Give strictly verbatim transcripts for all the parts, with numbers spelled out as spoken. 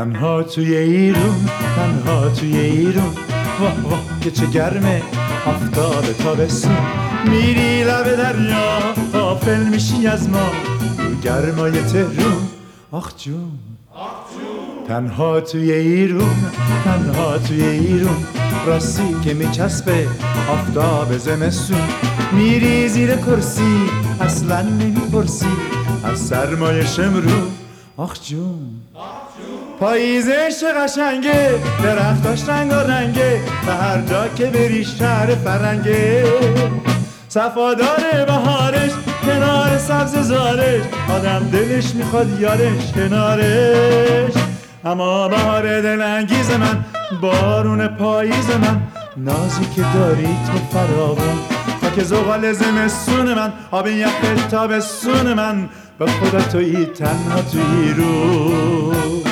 تنها توی ایرون، تنها توی ایرون، واه واه که چه گرمه آفتاب تابستون. میری لب دریا غافل میشی از ما تو گرمای تهرون. آخ جون تنها توی ایرون، تنها توی ایرون، راستی که میچسبه آفتاب زمستون. میری زیر کرسی اصلا نمیپرسی از سرمایه شمرون. آخ جون پاییزش قشنگه، درختاش رنگ و رنگه، و هر جا که بری شهر فرنگه. صفادار بهارش کنار سبز زارش، آدم دلش میخواد یارش کنارش. اما بهار دلانگیز من، بارون پاییز من، نازی که داری تو فراوون. خاک زغال زمستون من، آب یخ تابستون من، به خدا تویی تنها توی رو.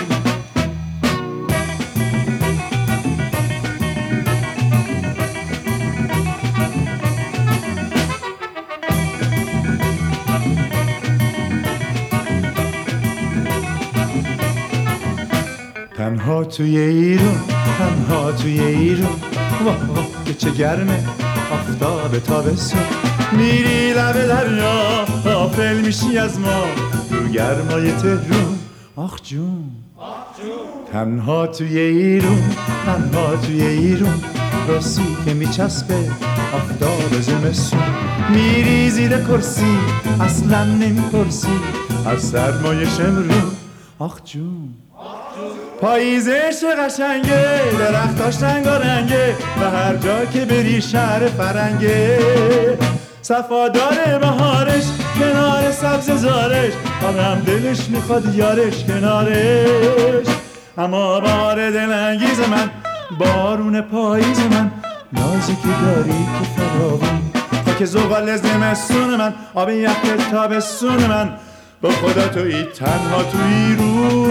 تنها توی ایرون، تنها توی ایرون، واه واه که چه گرمه آفتاب تابستون. میری لب دریا غافل میشی از ما تو گرمای تهرون. آخ جون تنها توی ایرون، تنها توی ایرون، راستی که میچسبه آفتاب زمستون. میری زیر کرسی اصلا نمیپرسی از سرمایه شمرون. آخ جون پاییزش قشنگه، درختاش رنگ و رنگه، و هر جا که بری شهر فرنگه. صفادار بهارش کنار سبز زارش، آدم دلش میخواد یارش کنارش. اما بهار دلانگیز من، بارون پاییز من، نازی که داری تو فراوون. خاک زغال زمستون من، آب یخ تابستون من، با خدا تویی تنها توی رو.